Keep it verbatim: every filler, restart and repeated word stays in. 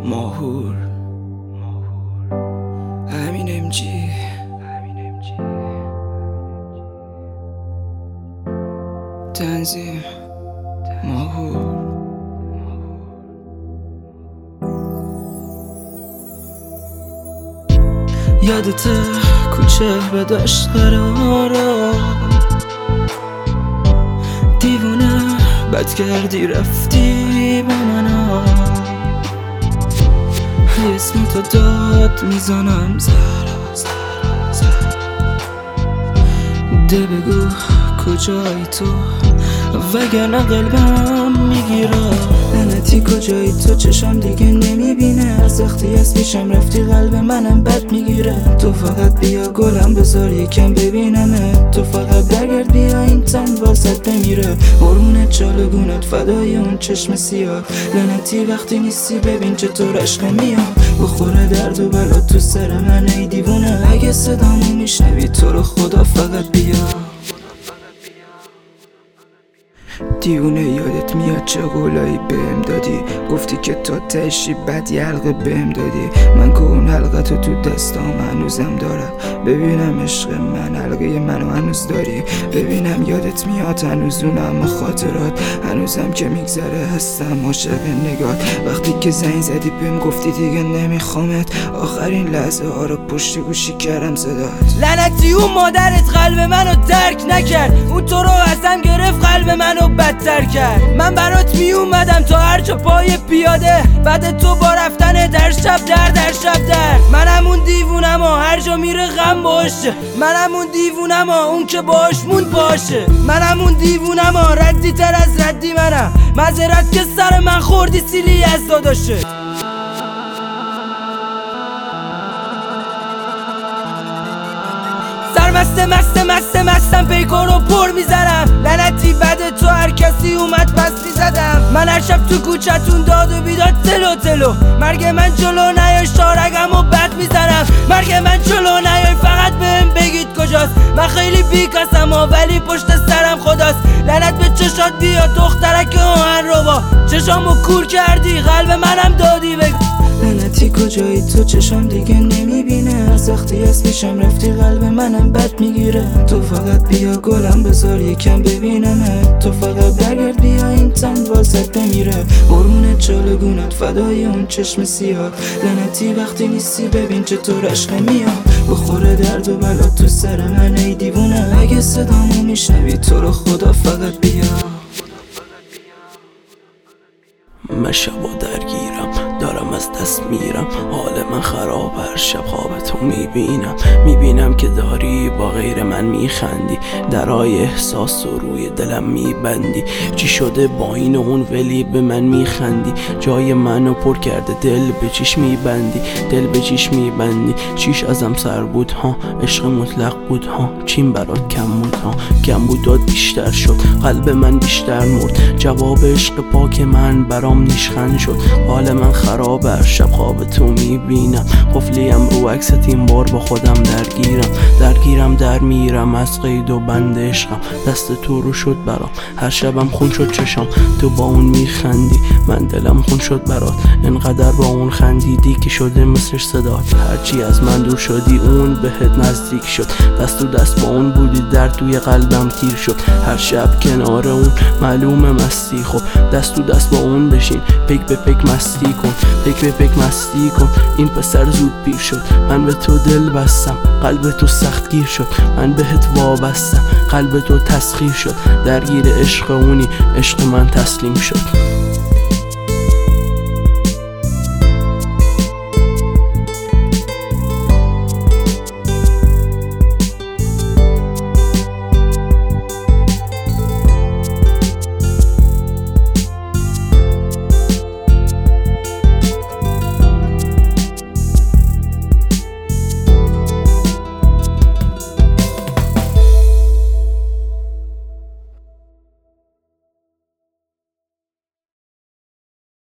ماهور همین ام جی تنظیم ماهور. یادت کوچه به داشت قرارا دیوونه بد کردی رفتی با منا اسم تو داد میزنم زهرا زهرا زهرا ده بگو کجایی تو وگرنه قلبم میگیره. لعنتی کجایی تو چشم دیگه نمیبینه از وقتی از پیشم رفتی قلب منم بد میگیره. تو فقط بیا گلم بذار یکم ببینمه تو فقط برگرد بیا این تن واسط بمیره. قربونت چالگونت فدای اون چشم سیاه. لعنتی وقتی نیستی ببین چطور عشق میاد بخوره درد و بلا تو سر من ای دیوونه. اگه صدامو میشنوی تو رو خدا فقط بیا. دیونه یادت میاد چه قولایی بهم دادی گفتی که تا تشی بد یه حلقه بهم دادی. من که اون حلقه تو تو دستام هنوزم دارم ببینم عشق من حلقه منو هنوز داری. ببینم یادت میاد هنوز اونم خاطرات هنوزم که میگذره هستم عاشق نگات. وقتی که زنگ زدی بهم گفتی دیگه نمیخوامت آخرین لحظه ها رو پشت گوشی کردم صدات. لعنتی اون مادرت قلب منو درک نکرد اون تو رو ازم گرفت قلب منو بدتر کرد. من برات می اومدم تا هر جا پای پیاده بعد تو با رفتن در شب در در شب در. منم اون دیوونم ها هر جا میره غم باشه. منم اون دیوونم ها اون که باش مون باشه. منم اون دیوونم ها ردی تر از ردی منم معذرت که سر من خوردی سیلی از داداشه. مست مست مست مستم پیکار رو پر میزنم. لعنتی بد تو هر کسی اومد پس میزدم. من هر شب تو کوچتون داد و بیداد تلو تلو. مرگ من جلو نیای شارگم و بد میزنم. مرگ من جلو نیای فقط بهم بگید کجاست. من خیلی بیکسم ها ولی پشت سرم خداست. لعنت به چشات بیا دخترک آهن رو با چشامو کور کردی قلب منم دادی بگو. لعنتی کجایی تو چشم دیگه نمیبینه از وقتی از پیشم رفتی قلب منم بد میگیره. تو فقط بیا گلم بذار یکم ببینمه تو فقط برگرد بیا این تن واسط بمیره. قربونت چالگونت فدای اون چشم سیاه. لعنتی وقتی نیستی ببین چطور عشق میاد بخوره درد و بلا تو سر من ای دیوونه. اگه صدامو میشنوی تو رو خدا فقط بیا. من شبا درگیرم دارم از دست میرم حال من خراب هر شب خواب تو میبینم. میبینم که داری با غیر من میخندی درای احساس و روی دلم میبندی. چی شده با این اون ولی به من میخندی جای منو پر کرده دل به چیش میبندی دل به چیش میبندی. چیش ازم سر بود ها عشق مطلق بود ها چین برات کم بود ها کم بود داد بیشتر شد قلب من بیشتر مرد. جواب عشق پاک من برام نیشخند شد حال من خراب هر شب خواب تو میبینم. قفلیم رو عکست این بار با خودم درگیرم درگیرم در میرم از قید و بند عشقم. دست تو رو شد برام هر شبم خون شد چشام تو با اون میخندی من دلم خون شد برات. انقدر با اون خندیدی که شده مثل صدات. هرچی از من دور شدی اون بهت نزدیک شد دست تو دست با اون بودی در توی قلبم تیر شد. هر شب کنار اون معلومه مستی خب دست تو دست با اون بشین پک به پک مستی کن پک به پک مستی کن. این پسر زود پیر شد من به تو دل بستم قلب تو سخت گیر شد من بهت وابستم قلب تو تسخیر شد. درگیر عشق اونی عشق من تسلیم شد.